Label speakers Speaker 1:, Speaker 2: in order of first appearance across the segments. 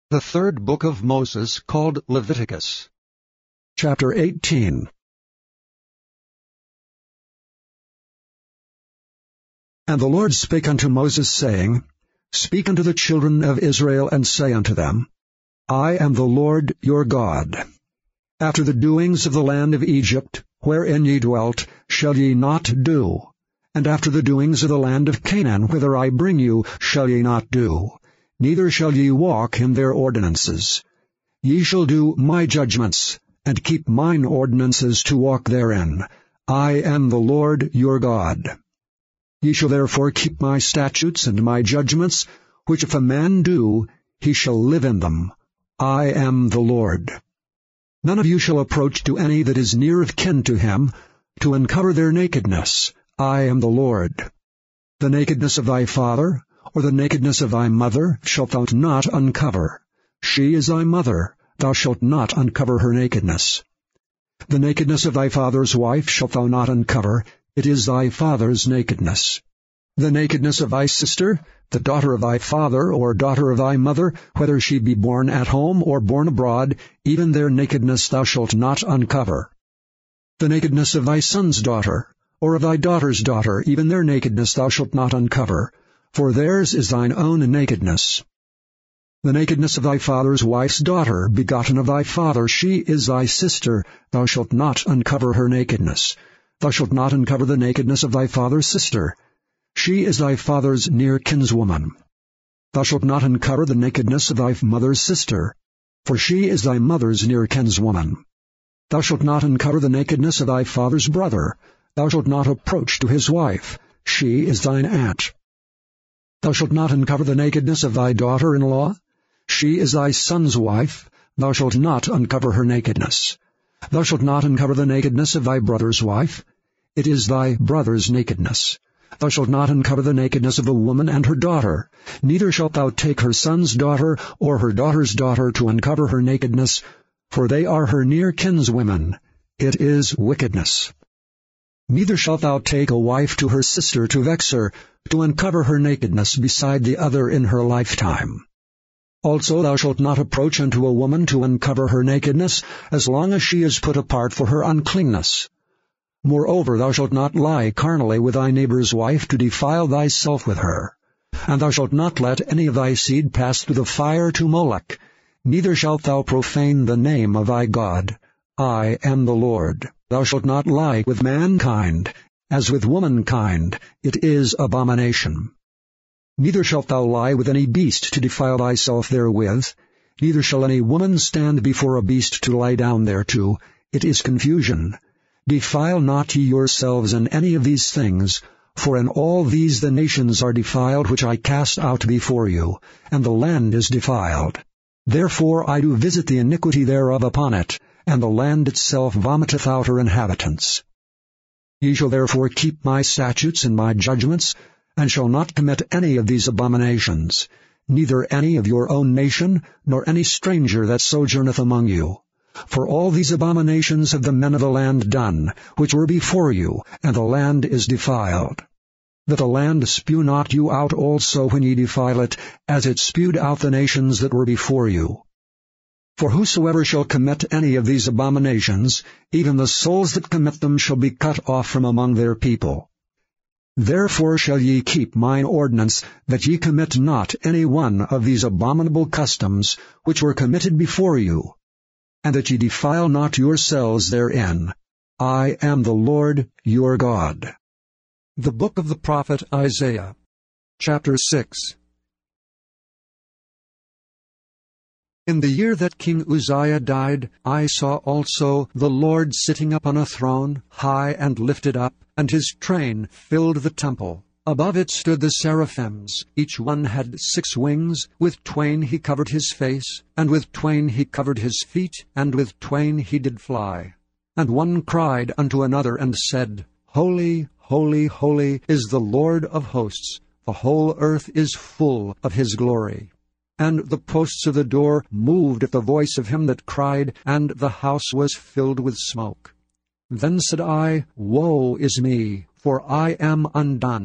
Speaker 1: The third book of Moses, called Leviticus.
Speaker 2: Chapter 18. And the Lord spake unto Moses, saying, Speak unto the children of Israel, and say unto them, I am the Lord your God. After the doings of the land of Egypt, wherein ye dwelt, shall ye not do. And after the doings of the land of Canaan, whither I bring you, shall ye not do. Neither shall ye walk in their ordinances. Ye shall do my judgments, and keep mine ordinances to walk therein. I am the Lord your God. Ye shall therefore keep my statutes and my judgments, which if a man do, he shall live in them. I am the Lord. None of you shall approach to any that is near of kin to him, to uncover their nakedness. I am the Lord. The nakedness of thy father, or the nakedness of thy mother, shalt thou not uncover. She is thy mother, thou shalt not uncover her nakedness. The nakedness of thy father's wife shalt thou not uncover, it is thy father's nakedness. The nakedness of thy sister, the daughter of thy father, or daughter of thy mother, whether she be born at home or born abroad, even their nakedness thou shalt not uncover. The nakedness of thy son's daughter, or of thy daughter's daughter, even their nakedness thou shalt not uncover, for theirs is thine own nakedness. The nakedness of thy father's wife's daughter, begotten of thy father, she is thy sister, thou shalt not uncover her nakedness. Thou shalt not uncover the nakedness of thy father's sister. She is thy father's near kinswoman. Thou shalt not uncover the nakedness of thy mother's sister, for she is thy mother's near kinswoman. Thou shalt not uncover the nakedness of thy father's brother. Thou shalt not approach to his wife. She is thine aunt. Thou shalt not uncover the nakedness of thy daughter-in-law. She is thy son's wife. Thou shalt not uncover her nakedness. Thou shalt not uncover the nakedness of thy brother's wife. It is thy brother's nakedness. Thou shalt not uncover the nakedness of a woman and her daughter. Neither shalt thou take her son's daughter or her daughter's daughter to uncover her nakedness, for they are her near kinswomen. It is wickedness. Neither shalt thou take a wife to her sister to vex her, to uncover her nakedness beside the other in her lifetime. Also thou shalt not approach unto a woman to uncover her nakedness, as long as she is put apart for her uncleanness. Moreover, thou shalt not lie carnally with thy neighbor's wife, to defile thyself with her. And thou shalt not let any of thy seed pass through the fire to Molech. Neither shalt thou profane the name of thy God. I am the Lord. Thou shalt not lie with mankind, as with womankind. It is abomination. Neither shalt thou lie with any beast to defile thyself therewith. Neither shall any woman stand before a beast to lie down thereto. It is confusion. Defile not ye yourselves in any of these things, for in all these the nations are defiled which I cast out before you, and the land is defiled. Therefore I do visit the iniquity thereof upon it, and the land itself vomiteth out her inhabitants. Ye shall therefore keep my statutes and my judgments, and shall not commit any of these abominations, neither any of your own nation, nor any stranger that sojourneth among you. For all these abominations have the men of the land done, which were before you, and the land is defiled. That the land spew not you out also when ye defile it, as it spewed out the nations that were before you. For whosoever shall commit any of these abominations, even the souls that commit them shall be cut off from among their people. Therefore shall ye keep mine ordinance, that ye commit not any one of these abominable customs, which were committed before you, and that ye defile not yourselves therein. I am the Lord your God.
Speaker 1: The book of the prophet Isaiah, chapter 6. In the year that King Uzziah died, I saw also the Lord sitting upon a throne, high and lifted up, and his train filled the temple. Above it stood the seraphims. Each one had 6 wings. With twain he covered his face, and with twain he covered his feet, and with twain he did fly. And one cried unto another, and said, Holy, holy, holy is the Lord of hosts. The whole earth is full of his glory. And the posts of the door moved at the voice of him that cried, and the house was filled with smoke. Then said I, Woe is me, for I am undone,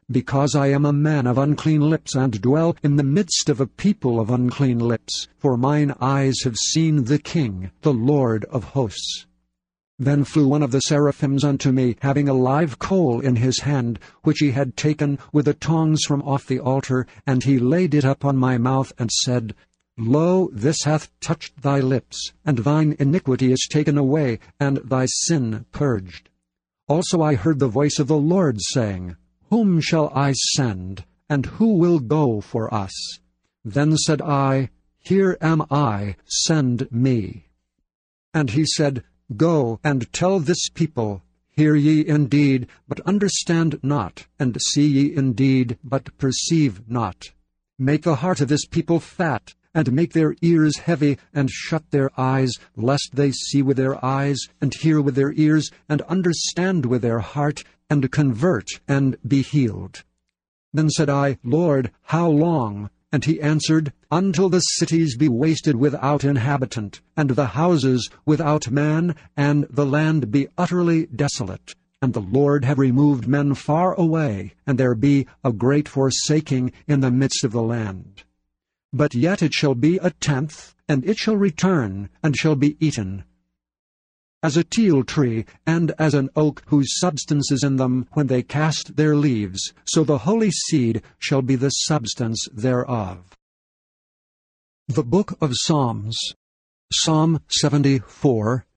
Speaker 1: because I am a man of unclean lips, and dwell in the midst of a people of unclean lips, for mine eyes have seen the King, the Lord of hosts. Then flew one of the seraphims unto me, having a live coal in his hand, which he had taken with the tongs from off the altar, and he laid it upon my mouth, and said, Lo, this hath touched thy lips, and thine iniquity is taken away, and thy sin purged. Also I heard the voice of the Lord saying, Whom shall I send, and who will go for us? Then said I, Here am I, send me. And he said, Go and tell this people, Hear ye indeed, but understand not, and see ye indeed, but perceive not. Make the heart of this people fat, and make their ears heavy, and shut their eyes, lest they see with their eyes, and hear with their ears, and understand with their heart, and convert, and be healed. Then said I, Lord, how long? And he answered, Until the cities be wasted without inhabitant, and the houses without man, and the land be utterly desolate, and the Lord have removed men far away, and there be a great forsaking in the midst of the land. But yet it shall be a tenth, and it shall return, and shall be eaten. As a teil tree, and as an oak whose substance is in them when they cast their leaves, so the holy seed shall be the substance thereof. The Book of Psalms, Psalm 74.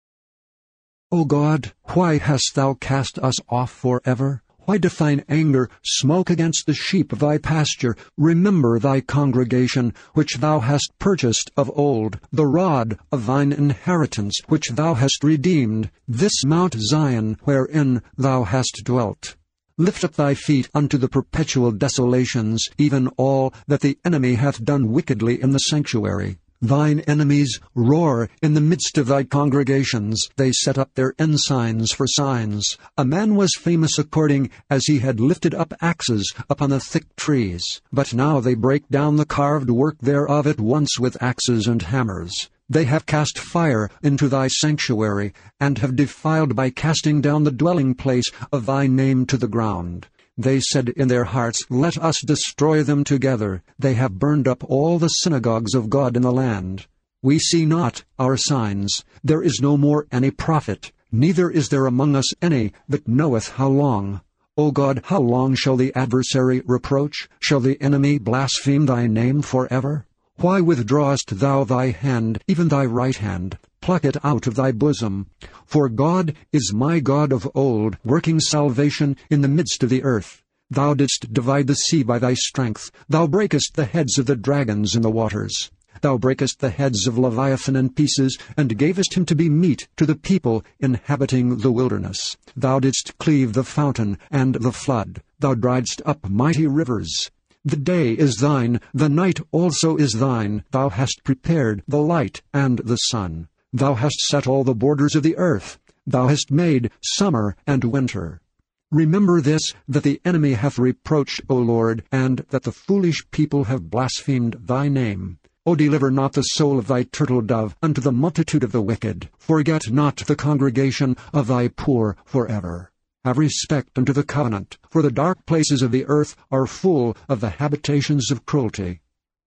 Speaker 1: O God, why hast thou cast us off forever? Why doth thine anger smoke against the sheep of thy pasture? Remember thy congregation, which thou hast purchased of old, the rod of thine inheritance, which thou hast redeemed, this Mount Zion, wherein thou hast dwelt. Lift up thy feet unto the perpetual desolations, even all that the enemy hath done wickedly in the sanctuary. Thine enemies roar in the midst of thy congregations. They set up their ensigns for signs. A man was famous according as he had lifted up axes upon the thick trees. But now they break down the carved work thereof at once with axes and hammers. They have cast fire into thy sanctuary, and have defiled by casting down the dwelling place of thy name to the ground. They said in their hearts, Let us destroy them together. They have burned up all the synagogues of God in the land. We see not our signs. There is no more any prophet, neither is there among us any that knoweth how long. O God, how long shall the adversary reproach? Shall the enemy blaspheme thy name forever? Why withdrawest thou thy hand, even thy right hand? Pluck it out of thy bosom. For God is my God of old, working salvation in the midst of the earth. Thou didst divide the sea by thy strength. Thou breakest the heads of the dragons in the waters. Thou breakest the heads of Leviathan in pieces, and gavest him to be meat to the people inhabiting the wilderness. Thou didst cleave the fountain and the flood. Thou driedst up mighty rivers. The day is thine, the night also is thine. Thou hast prepared the light and the sun. Thou hast set all the borders of the earth. Thou hast made summer and winter. Remember this, that the enemy hath reproached, O Lord, and that the foolish people have blasphemed thy name. O deliver not the soul of thy turtle-dove unto the multitude of the wicked. Forget not the congregation of thy poor forever. Have respect unto the covenant, for the dark places of the earth are full of the habitations of cruelty.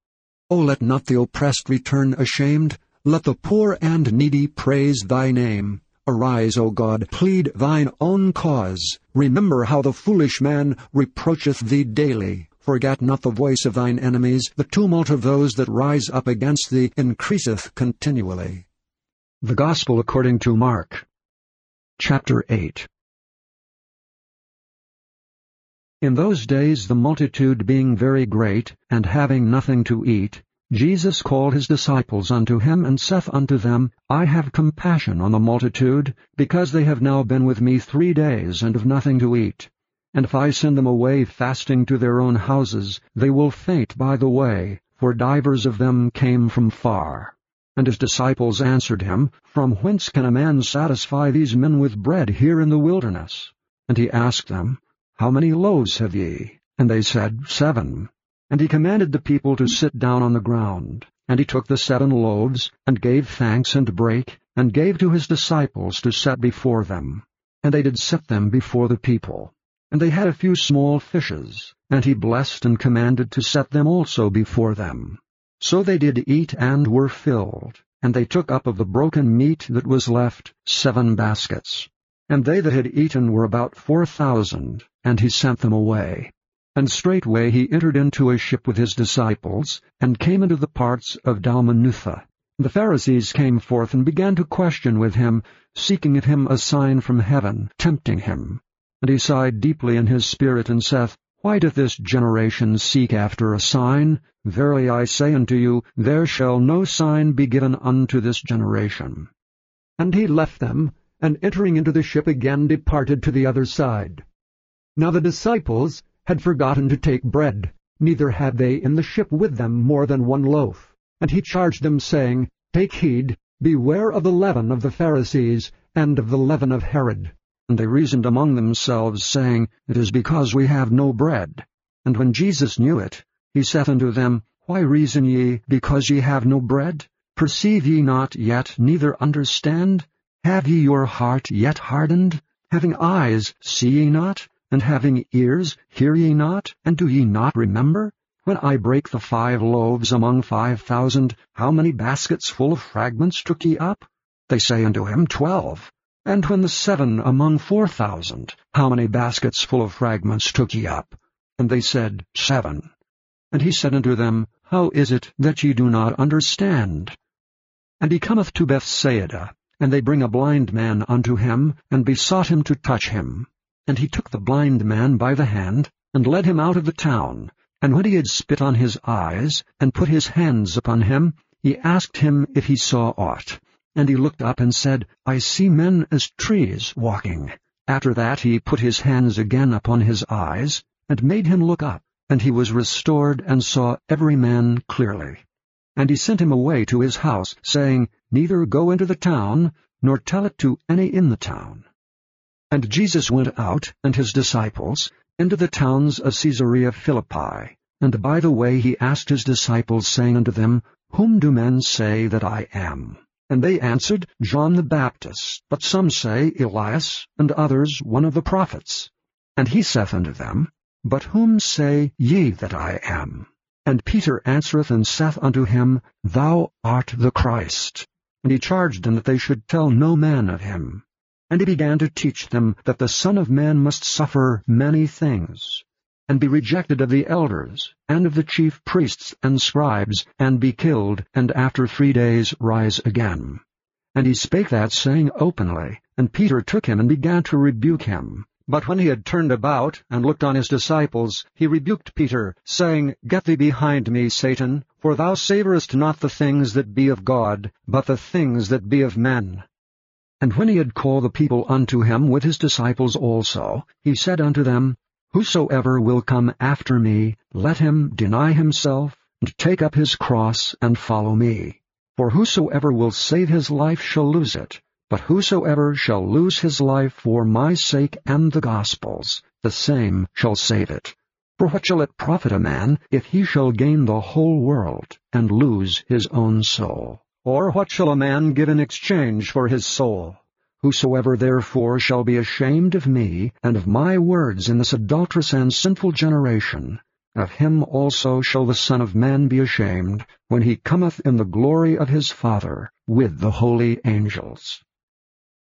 Speaker 1: O let not the oppressed return ashamed. Let the poor and needy praise thy name. Arise, O God, plead thine own cause. Remember how the foolish man reproacheth thee daily. Forget not the voice of thine enemies. The tumult of those that rise up against thee increaseth continually.
Speaker 2: The Gospel according to Mark, chapter 8. In those days the multitude being very great, and having nothing to eat, Jesus called his disciples unto him, and saith unto them, I have compassion on the multitude, because they have now been with me 3 days, and have nothing to eat. And if I send them away fasting to their own houses, they will faint by the way, for divers of them came from far. And his disciples answered him, From whence can a man satisfy these men with bread here in the wilderness? And he asked them, How many loaves have ye? And they said, 7. And he commanded the people to sit down on the ground. And he took the 7 loaves, and gave thanks, and brake, and gave to his disciples to set before them. And they did set them before the people.
Speaker 1: And they had a few small fishes, and he blessed and commanded to set them also before them. So they did eat and were filled, and they took up of the broken meat that was left 7 baskets. And they that had eaten were about 4,000, and he sent them away. And straightway he entered into a ship with his disciples, and came into the parts of Dalmanutha. The Pharisees came forth and began to question with him, seeking of him a sign from heaven, tempting him. And he sighed deeply in his spirit, and saith, Why doth this generation seek after a sign? Verily I say unto you, there shall no sign be given unto this generation. And he left them, and entering into the ship again departed to the other side. Now the disciples had forgotten to take bread, neither had they in the ship with them more than 1 loaf. And he charged them, saying, Take heed, beware of the leaven of the Pharisees, and of the leaven of Herod. And they reasoned among themselves, saying, It is because we have no bread. And when Jesus knew it, he saith unto them, Why reason ye, because ye have no bread? Perceive ye not yet, neither understand? Have ye your heart yet hardened? Having eyes, see ye not? And having ears, hear ye not? And do ye not remember? When I brake the 5 loaves among 5,000, how many baskets full of fragments took ye up? They say unto him, 12. And when the 7 among 4,000, how many baskets full of fragments took ye up? And they said, 7. And he said unto them, How is it that ye do not understand? And he cometh to Bethsaida, and they bring a blind man unto him, and besought him to touch him. And he took the blind man by the hand, and led him out of the town. And when he had spit on his eyes, and put his hands upon him, he asked him if he saw aught. And he looked up and said, I see men as trees walking. After that he put his hands again upon his eyes, and made him look up. And he was restored, and saw every man clearly. And he sent him away to his house, saying, Neither go into the town, nor tell it to any in the town. And Jesus went out, and his disciples, into the towns of Caesarea Philippi. And by the way he asked his disciples, saying unto them, Whom do men say that I am? And they answered, John the Baptist, but some say Elias, and others one of the prophets. And he saith unto them, But whom say ye that I am? And Peter answereth and saith unto him, Thou art the Christ. And he charged them that they should tell no man of him. And he began to teach them that the Son of Man must suffer many things, and be rejected of the elders, and of the chief priests and scribes, and be killed, and after 3 days rise again. And he spake that saying openly, and Peter took him and began to rebuke him. But when he had turned about, and looked on his disciples, he rebuked Peter, saying, Get thee behind me, Satan, for thou savorest not the things that be of God, but the things that be of men. And when he had called the people unto him with his disciples also, he said unto them, Whosoever will come after me, let him deny himself, and take up his cross, and follow me. For whosoever will save his life shall lose it, but whosoever shall lose his life for my sake and the gospel's, the same shall save it. For what shall it profit a man, if he shall gain the whole world, and lose his own soul? Or what shall a man give in exchange for his soul? Whosoever therefore shall be ashamed of me, and of my words in this adulterous and sinful generation, of him also shall the Son of Man be ashamed, when he cometh in the glory of his Father with the holy angels.